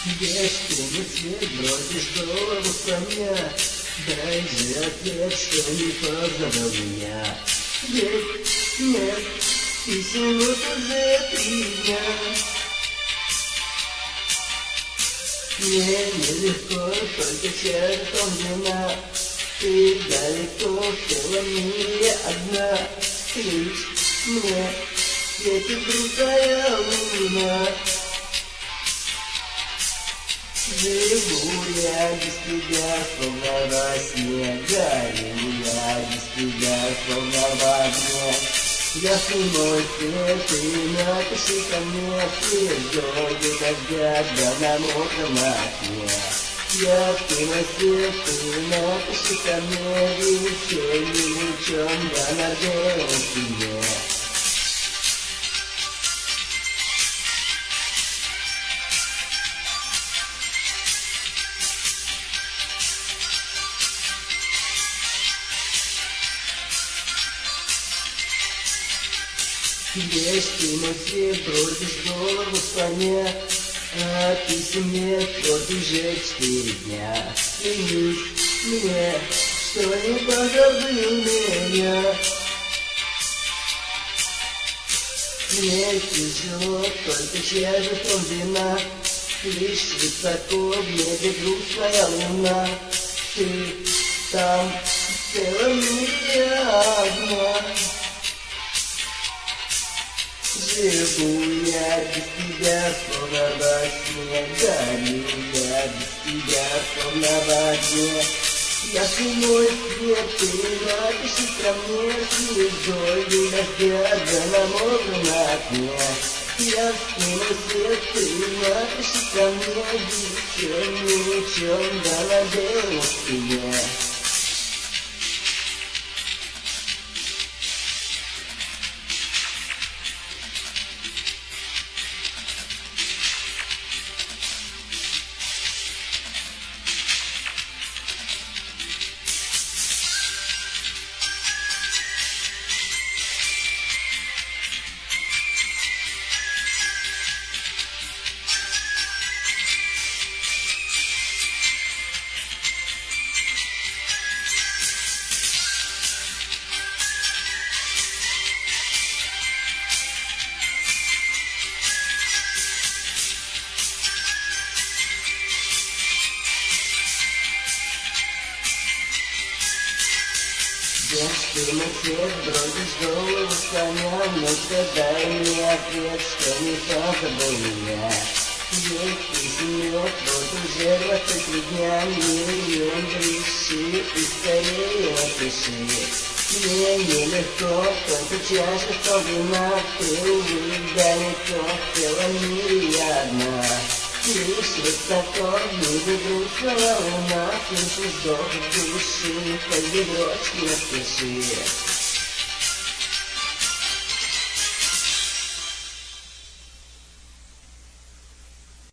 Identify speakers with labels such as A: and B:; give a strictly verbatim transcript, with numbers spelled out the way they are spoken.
A: Бесконечно бросишь голову слоня, дай же ответ, что не позвал меня. Ведь нет писем вот уже три дня. Мне нелегко, только чертом вина. Ты далеко в целом мире одна. Лишь мне светит другая луна. Живу я без тебя, словно во сне. Горю я без тебя, словно в огне. Ясный мой свет, ты напиши ко мне слезой дождя, да на мокром окне. Ясный мой свет, ты напиши ко мне весенним лучом, да на белом стене. Здесь ты мой свет, бросишь голову слоня, а писем нет, вот уже четыре дня. Клянись мне, что не позабыл меня. Мне тяжело, только чашечком вина. Лишь высоко в небе грустная луна. Ты там в целом мире одна. Живу я без тебя, словно во сне. Горю я без тебя, словно в огне. Ясный мой свет, ты напиши ко мне слезой дождя, да на мокром окне. Ясный мой свет, ты напиши ко мне весенним лучом, да на белом стене. Если на свет бросишь голову слоня, ну-ка дай мне ответ, что не позабыл меня. Ведь писем нет, вот уже двадцать три дня, миллион реши и скорее напиши. Мне нелегко, только чаша что вина, ты, увы, да не то, в целом мире я одна. Лишь высоко в небе грустная луна, слышу вздох души, хоть бы дрочки напиши.